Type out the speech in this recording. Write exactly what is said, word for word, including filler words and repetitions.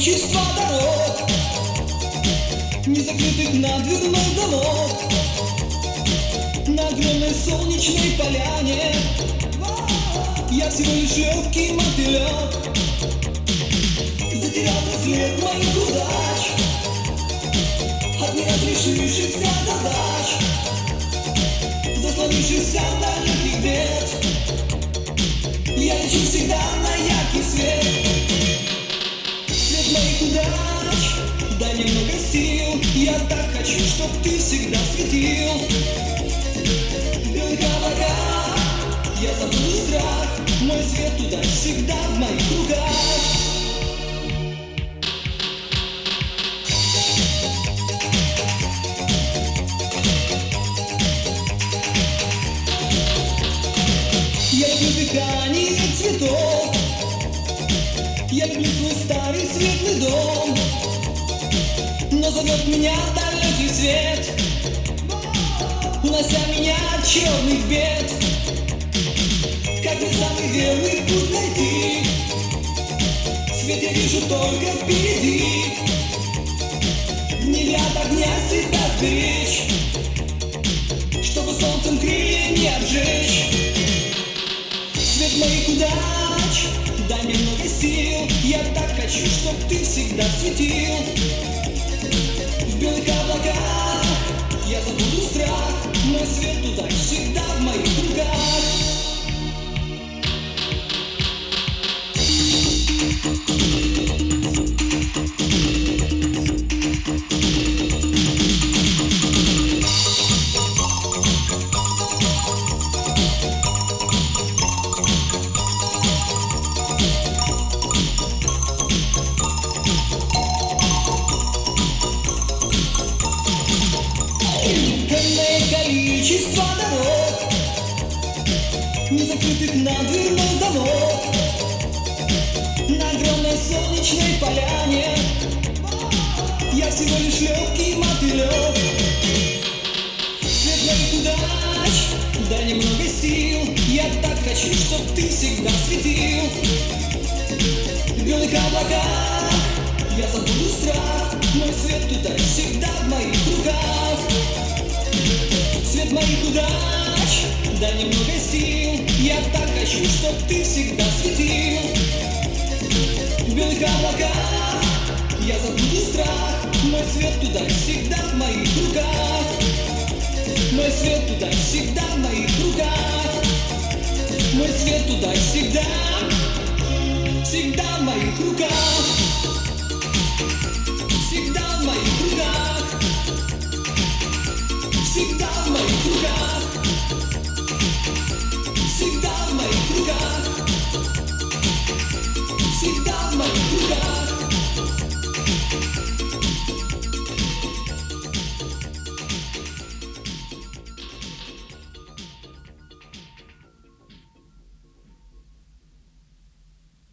количество дорог, не закрытых на дверной замок, на огромной солнечной поляне я всего лишь легкий мотылек. Затерялся след моих удач от неразрешившихся задач, заслонившихся от далеких бед. Я лечу всегда на яркий свет, свет моих удач, дай немного сил. Я так хочу, чтоб ты всегда светил. В белых облаках я забуду страх, мой свет удач всегда в моих руках. Я люблю дыхание цветов, я люблю свой старый светлый дом, но зовет меня далекий свет, унося меня от черных бед. Как мне самый верный путь найти? Свет я вижу только впереди. В небе от огня себя сберечь, чтобы солнцем крылья не обжечь. Свет моих удач, дай мне много сил. Я так хочу, чтоб ты всегда светил. В белых облаках я забуду страх, мой свет удач всегда в моих руках. Количество дорог, не закрытых на дверной замок, на огромной солнечной поляне я всего лишь легкий мотылек. Свет моих удач, дай немного сил. Я так хочу, чтоб ты всегда светил. В белых облаках я забуду страх, мой свет удач всегда в моих руках. Свет моих удач, дай немного сил. Я так хочу, чтоб ты всегда светил. В белых облаках я забуду страх, мой свет удач всегда в моих руках. Мой свет удач всегда в моих руках. Мой свет удач всегда, всегда в моих руках.